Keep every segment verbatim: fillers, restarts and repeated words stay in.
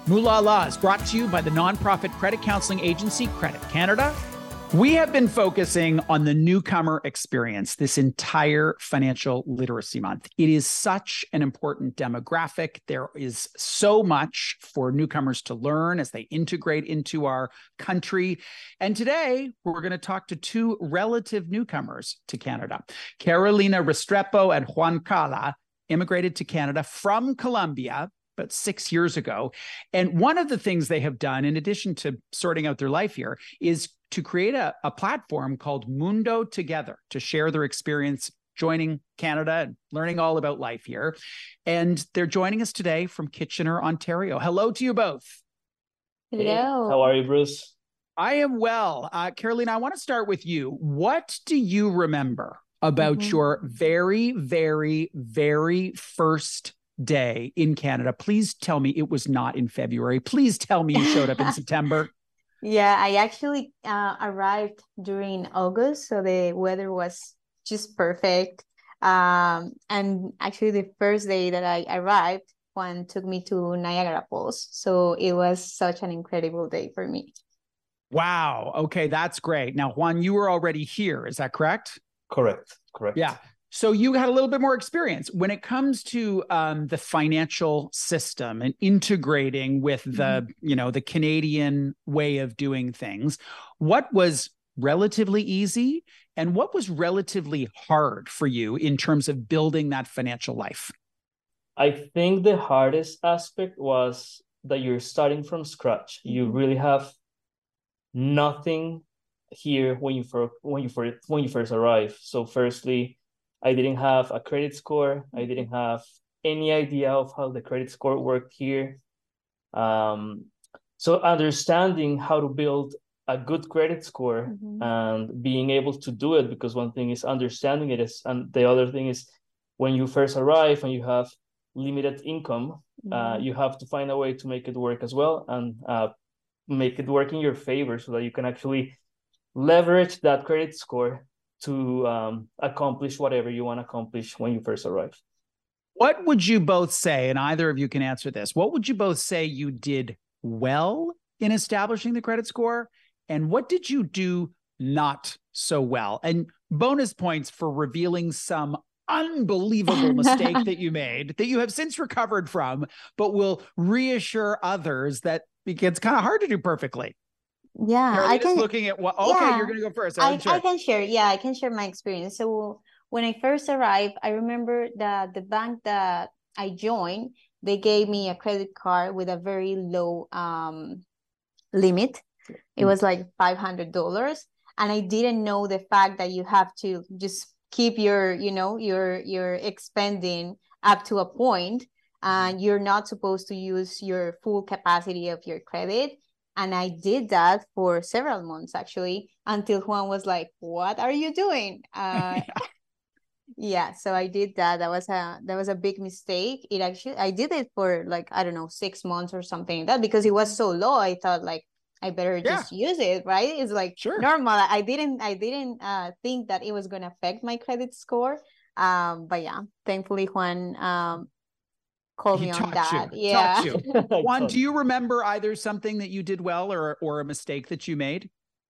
Moolah Law is brought to you by the nonprofit credit counseling agency Credit Canada. We have been focusing on the newcomer experience this entire financial literacy month. It is such an important demographic. There is so much for newcomers to learn as they integrate into our country. And today, we're going to talk to two relative newcomers to Canada. Carolina Restrepo and Juan Cala immigrated to Canada from Colombia about six years ago. And one of the things they have done, in addition to sorting out their life here, is to create a, a platform called Mundo Together to share their experience joining Canada and learning all about life here. And they're joining us today from Kitchener, Ontario. Hello to you both. Hello. Hey, how are you, Bruce? I am well. Uh, Carolina, I want to start with you. What do you remember about mm-hmm. your very, very, very first day in Canada? Please tell me it was not in February. Please tell me you showed up in September. Yeah, I actually uh, arrived during August, so the weather was just perfect. Um, and actually, the first day that I arrived, Juan took me to Niagara Falls. So it was such an incredible day for me. Wow. Okay, that's great. Now, Juan, you were already here. Is that correct? Correct. Correct. Yeah. So you had a little bit more experience when it comes to um, the financial system and integrating with the, mm-hmm. you know, the Canadian way of doing things. What was relatively easy and what was relatively hard for you in terms of building that financial life? I think the hardest aspect was that you're starting from scratch. Mm-hmm. You really have nothing here when you first when you first when you first arrive. So firstly, I didn't have a credit score. I didn't have any idea of how the credit score worked here. Um, so understanding how to build a good credit score mm-hmm. and being able to do it, because one thing is understanding it, is, and the other thing is when you first arrive and you have limited income, mm-hmm. uh, you have to find a way to make it work as well and uh, make it work in your favor so that you can actually leverage that credit score to um, accomplish whatever you want to accomplish when you first arrive. What would you both say, and either of you can answer this, what would you both say you did well in establishing the credit score? And what did you do not so well? And bonus points for revealing some unbelievable mistake that you made that you have since recovered from, but will reassure others that it's kind of hard to do perfectly. Yeah, Carolina's I can looking at what. Okay, yeah, you're going to go first. I, I can share. Yeah, I can share my experience. So when I first arrived, I remember that the bank that I joined, they gave me a credit card with a very low um limit. It was like five hundred dollars, and I didn't know the fact that you have to just keep your, you know, your your expending up to a point, and you're not supposed to use your full capacity of your credit. And I did that for several months, actually, until Juan was like, what are you doing? Uh, yeah. yeah, so I did that. That was a that was a big mistake. It actually, I did it for like, I don't know, six months or something like that, because it was so low. I thought like, I better yeah. just use it, right? It's like sure. normal. I didn't, I didn't uh, think that it was going to affect my credit score. Um, but yeah, thankfully, Juan um, called he me on that. You. Yeah. You. Juan, do you remember either something that you did well or or a mistake that you made?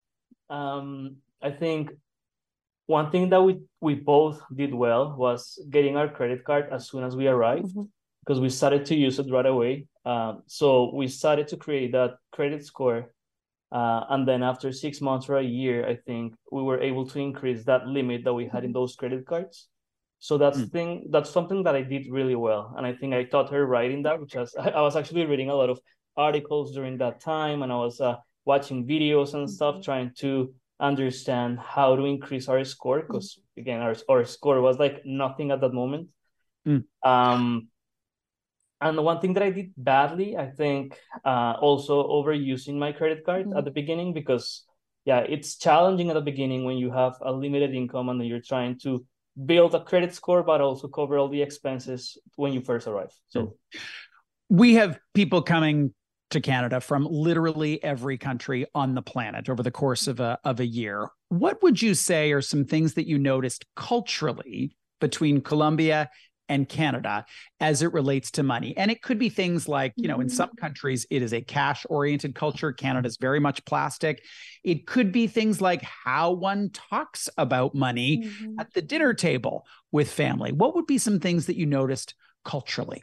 Um, I think one thing that we we both did well was getting our credit card as soon as we arrived, mm-hmm. because we started to use it right away. Um, so we started to create that credit score. Uh, and then after six months or a year, I think we were able to increase that limit that we had in those credit cards. So that's mm. thing that's something that I did really well. And I think I taught her writing that, which was, I was actually reading a lot of articles during that time. And I was uh, watching videos and stuff, trying to understand how to increase our score. Because again, our, our score was like nothing at that moment. Mm. Um, and the one thing that I did badly, I think uh, also overusing my credit card mm. at the beginning, because yeah, it's challenging at the beginning when you have a limited income and you're trying to build a credit score, but also cover all the expenses when you first arrive. So we have people coming to Canada from literally every country on the planet over the course of a, of a year. What would you say are some things that you noticed culturally between Colombia and Canada as it relates to money. And it could be things like, you know, in some countries, it is a cash-oriented culture. Canada is very much plastic. It could be things like how one talks about money mm-hmm. at the dinner table with family. What would be some things that you noticed culturally?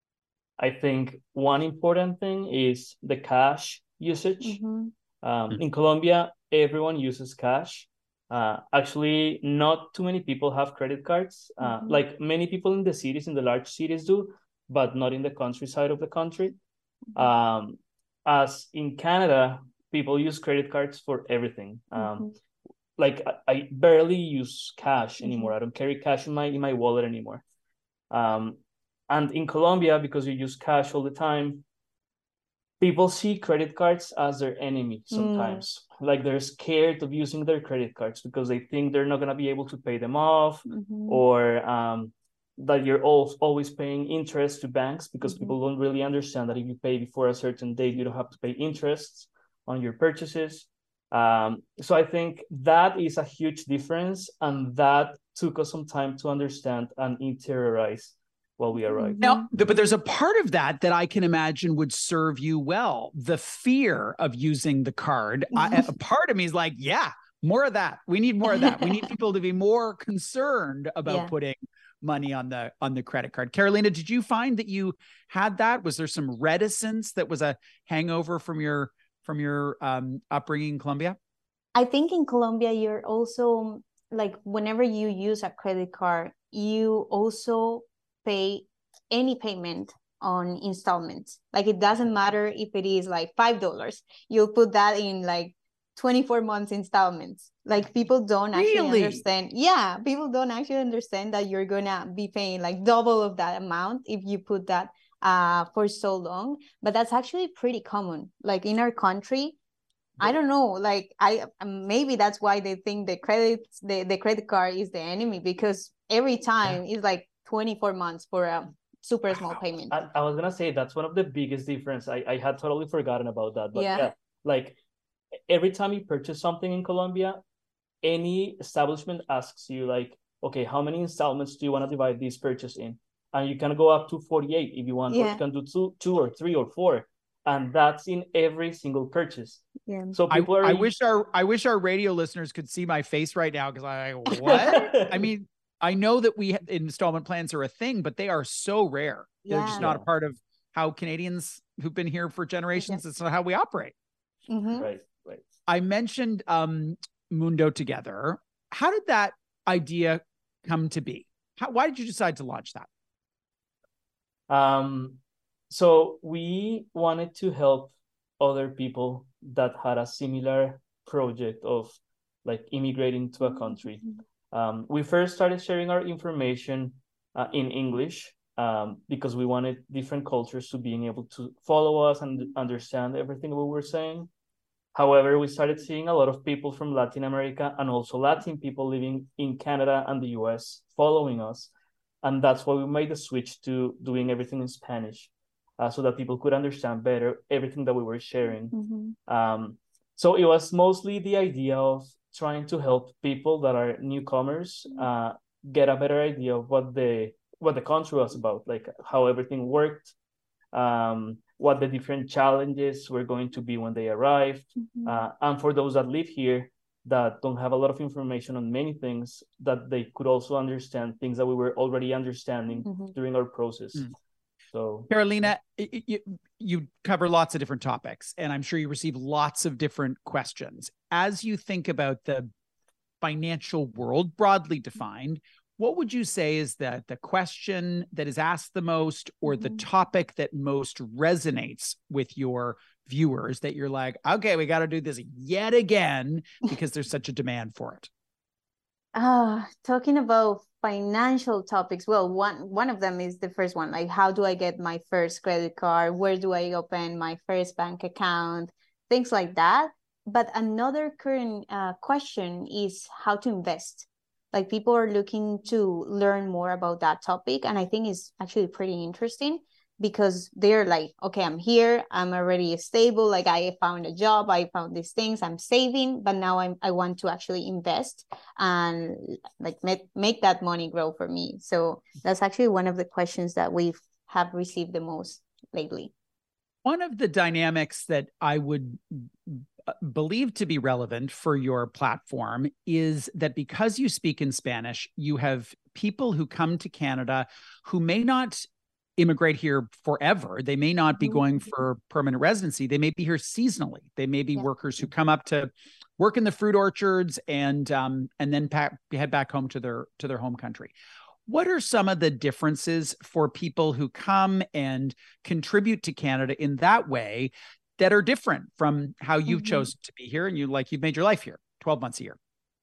I think one important thing is the cash usage. Mm-hmm. Um, mm-hmm. In Colombia, everyone uses cash. Uh, actually, not too many people have credit cards. Uh, mm-hmm. Like many people in the cities, in the large cities do, but not in the countryside of the country. Mm-hmm. Um, as in Canada, people use credit cards for everything. Um, mm-hmm. Like I, I barely use cash anymore. Mm-hmm. I don't carry cash in my in my wallet anymore. Um, and in Colombia, because you use cash all the time, people see credit cards as their enemy sometimes. Mm. Like they're scared of using their credit cards because they think they're not going to be able to pay them off, mm-hmm. or um, that you're always paying interest to banks because mm-hmm. people don't really understand that if you pay before a certain date, you don't have to pay interest on your purchases. Um, so I think that is a huge difference, and that took us some time to understand and interiorize while we arrived. Now, but there's a part of that that I can imagine would serve you well. The fear of using the card. I, a part of me is like, yeah, more of that. We need more of that. We need people to be more concerned about yeah. putting money on the on the credit card. Carolina, did you find that you had that? Was there some reticence that was a hangover from your from your um, upbringing in Colombia? I think in Colombia, you're also like, whenever you use a credit card, you also pay any payment on installments. Like, it doesn't matter if it is like five dollars, you'll put that in like twenty-four months installments. Like, people don't actually really? understand. Yeah, people don't actually understand that you're gonna be paying like double of that amount if you put that uh for so long. But that's actually pretty common. Like in our country, I don't know, like I maybe that's why they think the credit the, the credit card is the enemy, because every time yeah. it's like twenty-four months for a super small payment. I, I was gonna say that's one of the biggest difference. I, I had totally forgotten about that. But yeah. yeah, like every time you purchase something in Colombia, any establishment asks you like, okay, how many installments do you want to divide this purchase in? And you can go up to forty-eight if you want, yeah. or you can do two, two or three or four. And that's in every single purchase. Yeah. So people I, are. I wish our I wish our radio listeners could see my face right now, because I'm like, what? I mean, I know that we installment plans are a thing, but they are so rare. Yeah. They're just not yeah. a part of how Canadians who've been here for generations. Yeah. It's not how we operate. Mm-hmm. Right, right. I mentioned um, Mundo Together. How did that idea come to be? How, why did you decide to launch that? Um, so we wanted to help other people that had a similar project of like immigrating to a country. Um, we first started sharing our information uh, in English um, because we wanted different cultures to being able to follow us and understand everything we were saying. However, we started seeing a lot of people from Latin America and also Latin people living in Canada and the U S following us. And that's why we made the switch to doing everything in Spanish, uh, so that people could understand better everything that we were sharing. Mm-hmm. Um, so it was mostly the idea of trying to help people that are newcomers uh, get a better idea of what the what the country was about, like how everything worked, um, what the different challenges were going to be when they arrived. Mm-hmm. Uh, and for those that live here that don't have a lot of information on many things, that they could also understand things that we were already understanding mm-hmm. during our process. Mm. So, Carolina, you, you cover lots of different topics, and I'm sure you receive lots of different questions. As you think about the financial world, broadly defined, what would you say is that the question that is asked the most, or the topic that most resonates with your viewers, that you're like, okay, we got to do this yet again because there's such a demand for it? Uh, talking about financial topics, well, one one of them is the first one, like, how do I get my first credit card? Where do I open my first bank account? Things like that. But another current uh, question is how to invest. Like, people are looking to learn more about that topic, and I think it's actually pretty interesting. because they're like, okay, I'm here, I'm already stable, like I found a job, I found these things, I'm saving, but now I'm, I want to actually invest and like make, make that money grow for me. So that's actually one of the questions that we have received the most lately. One of the dynamics that I would believe to be relevant for your platform is that because you speak in Spanish, you have people who come to Canada who may not immigrate here forever. They may not be going for permanent residency. They may be here seasonally. They may be yeah. workers who come up to work in the fruit orchards and um, and then pack, head back home to their to their home country. What are some of the differences for people who come and contribute to Canada in that way that are different from how you've mm-hmm. chosen to be here and you like you've made your life here twelve months a year?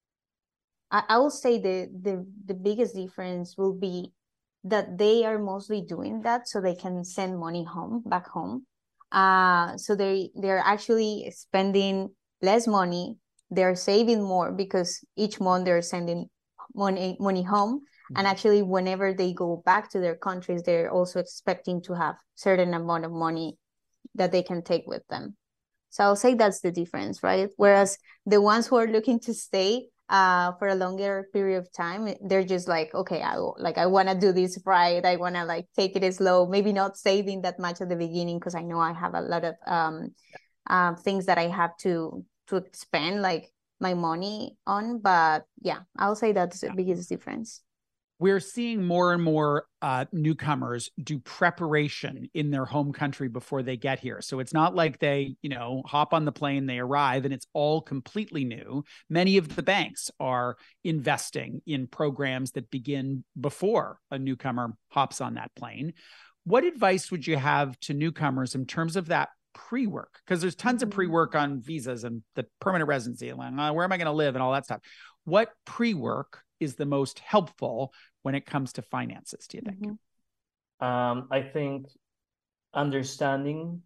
I, I will say the, the the biggest difference will be that they are mostly doing that so they can send money home, back home. Uh, so they, they're actually spending less money. They're saving more because each month they're sending money, money home. Mm-hmm. And actually, whenever they go back to their countries, they're also expecting to have certain amount of money that they can take with them. So I'll say that's the difference, right? Whereas the ones who are looking to stay uh for a longer period of time, they're just like, okay, I like I want to do this right, I want to like take it slow, maybe not saving that much at the beginning because I know I have a lot of um uh, things that I have to to spend like my money on. But yeah, I'll say that's the biggest difference. We're seeing more and more uh, newcomers do preparation in their home country before they get here. So it's not like they, you know, hop on the plane, they arrive, and it's all completely new. Many of the banks are investing in programs that begin before a newcomer hops on that plane. What advice would you have to newcomers in terms of that pre-work? Because there's tons mm-hmm. of pre-work on visas and the permanent residency, and like, uh, where am I going to live and all that stuff. What pre-work is the most helpful when it comes to finances, do you think? Mm-hmm. Um, I think understanding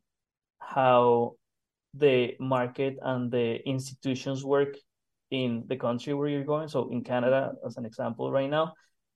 how the market and the institutions work in the country where you're going. So in Canada, as an example right now.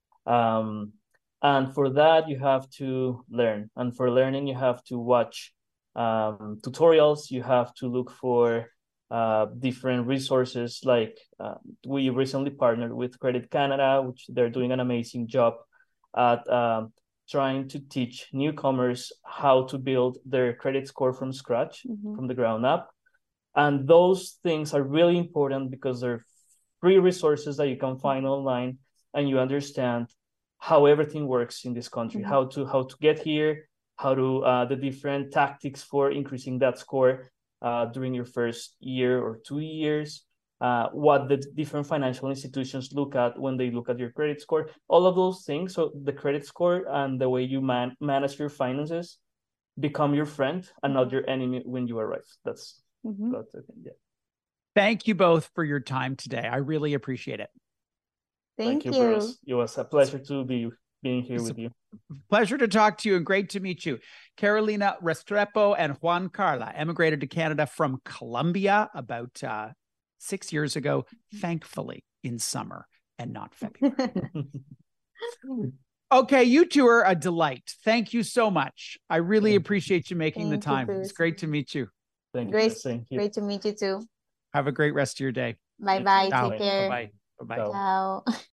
Um, and for that, you have to learn. And for learning, you have to watch um, tutorials. You have to look for Uh, different resources. Like uh, we recently partnered with Credit Canada, which they're doing an amazing job at um, trying to teach newcomers how to build their credit score from scratch, mm-hmm. from the ground up. And those things are really important because they're free resources that you can find online, and you understand how everything works in this country, mm-hmm. how to how to get here, how to uh, the different tactics for increasing that score Uh, during your first year or two years, uh, what the different financial institutions look at when they look at your credit score, all of those things. So the credit score and the way you man manage your finances become your friend and not your enemy when you arrive. That's, mm-hmm. that's the thing, yeah. Thank you both for your time today. I really appreciate it. Thank, Thank you, you. Bruce. It was a pleasure to be being here with you. Pleasure to talk to you and great to meet you. Carolina Restrepo and Juan Carla emigrated to Canada from Colombia about uh, six years ago, thankfully in summer and not February. Okay, you two are a delight. Thank you so much. I really appreciate you making Thank the time. You, it's great to meet you. Thank you. Great, Thank you. great to meet you too. Have a great rest of your day. Bye-bye. Take Ciao. care. Bye-bye. Bye-bye. Ciao.